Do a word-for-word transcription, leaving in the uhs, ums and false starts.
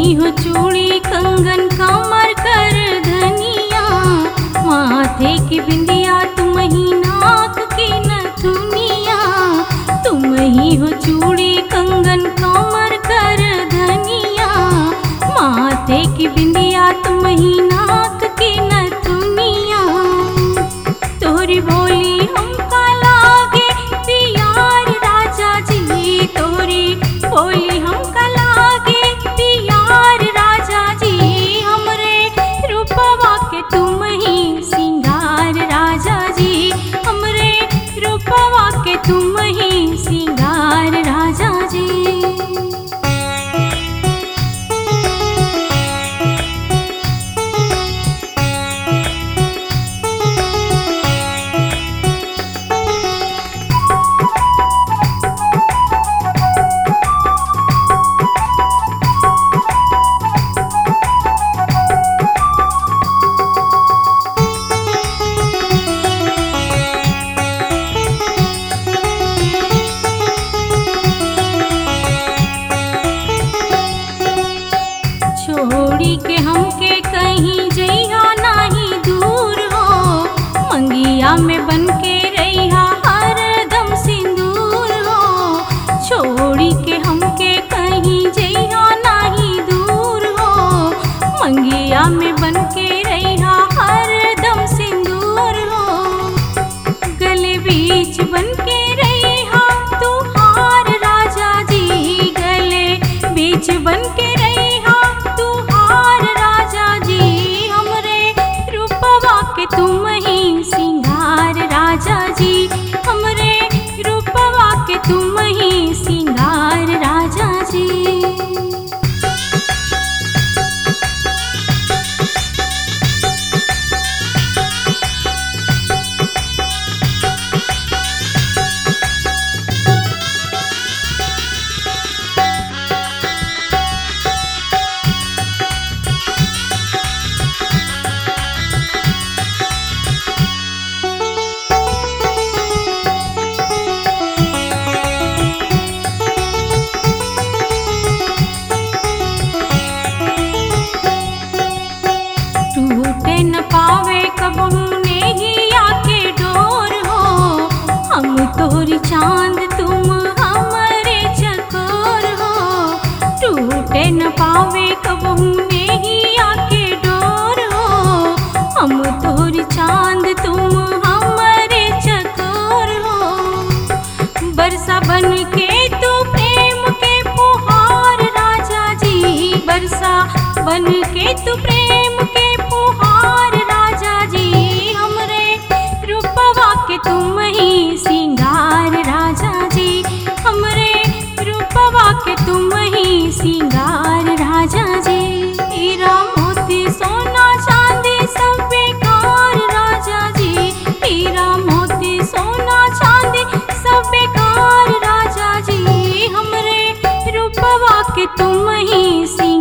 ही हो चूड़ी कंगन कमर कर धनिया, माथे की बिंदिया तुम ही नाक की नथुनिया। तुम ही हो चूड़ी कंगन कमर कर धनिया, माथे की बिंदिया तुम ही नाक की नथुनिया। तोहरी बोली हमका लागे पियार राजा जी, तोहरी बोली हमका लागे पियार राजा जी। हमरे रूपवा के तुम ही सिंगार राजा जी, हमरे रूपवा के तुम ही सिंगार राजा जी। छोड़ी के हमके कहीं जइहा नाही दूर हो, मंगिया में बन के रहिहा हरदम सिंदूर हो। छोड़ी के हमके कहीं जइहा नाही दूर हो, मंगिया में बन के रहिहा हरदम सिंदूर हो। गले बीच बन के रहिहा तू हार राजा जी, गले बीच बन के रहिहा तू हार राजा जी। हमरे रूपवा के तुम ही सिंगार राजा जी, हमरे रूपवा के तुम ही सिंगार राजा जी। टूटे न पावे कबहू नेहिया के डोर हो, हम तोहरी चांद तुम हमरे चकोर हो। टूटे न पावे कबहू नेहिया के डोर हो, हम तोहरी चांद तुम हमरे चकोर हो। बरसा बन के तू प्रेम के फुहार राजा जी, बरसा बन के तू प्रेम के फुहार राजा जी। हमरे रूपवा के तुम ही सिंगार राजा जी, हमरे रूपवा के तुम ही सिंगार राजा जी। हीरा मोती सोना चांदी सब बेकार राजा जी, हीरा मोती सोना चांदी सब बेकार राजा जी। हमरे रूपवा के तुम ही